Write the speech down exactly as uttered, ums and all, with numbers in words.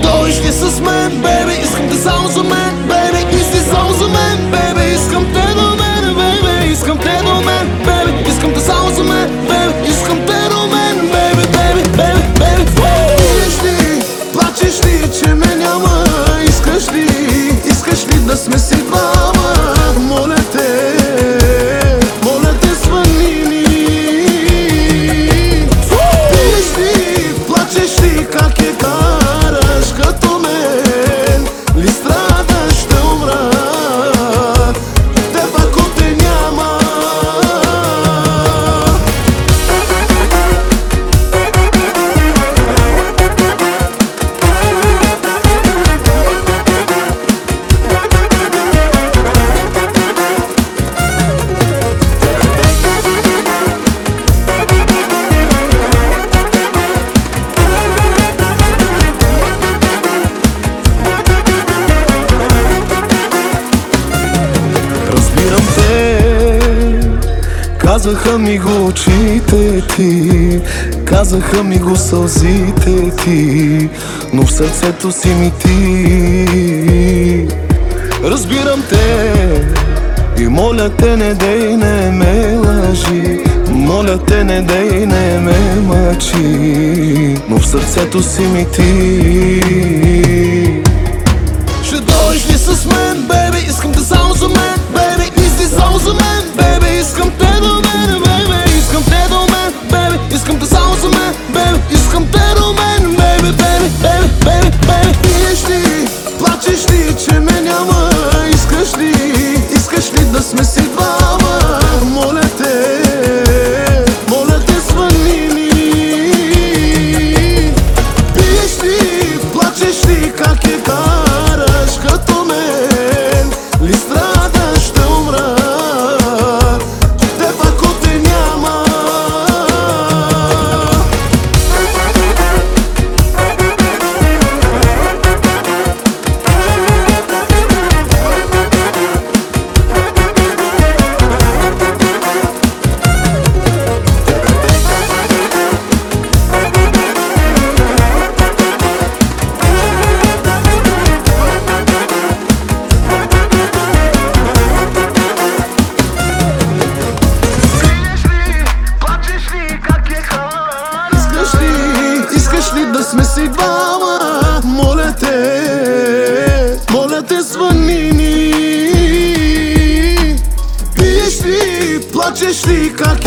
дойдеш ли с мен, бейби? Искам те само за мен, бейби. И си само за мен, бейби. Искам те до мен, бейби. Искам те до мен, бейби. Искам те само за мен, бейби. Искам те до мен, бейби, бейби, бейби, бейби. Пиеш ли, плачеш ли, че ме няма? Искаш ли, искаш ли да сме си двама? Моля те, моля те, звъни ми. Пиеш ли, плачеш ли, как я караш като мен? Ли страдаш, ще умра, теб ако те няма. Разбирам те, казаха ми го очите ти, казаха ми го сълзите ти, но в сърцето си ми ти. Разбирам те и моля те, не дей, не ме лъжи, моля те, не дей, не ме мъчи, но в сърцето си ми ти. Ще дойдеш ли с мен, бейби? Искам те само за мен, бейби. И си само за мен, бейби. Искам те до мен, бейби. Искам те до мен, бейби. Искам те само за мен, бейби. Искам те до мен, бейби, бейби, бейби, бейби, бейби. Пиеш ли, плачеш ли, че ме няма? Искаш ли, искаш ли да сме си двама? Моля те, моля те, звъни ми. Пиеш ли, плачеш ли, как я караш като мен? Ли страдаш, ще умра, теб ако те няма. Искаш ли, искаш ли да сме си двама? Моля те, моля те, звъни ми. Пиеш ли, плачеш ли, как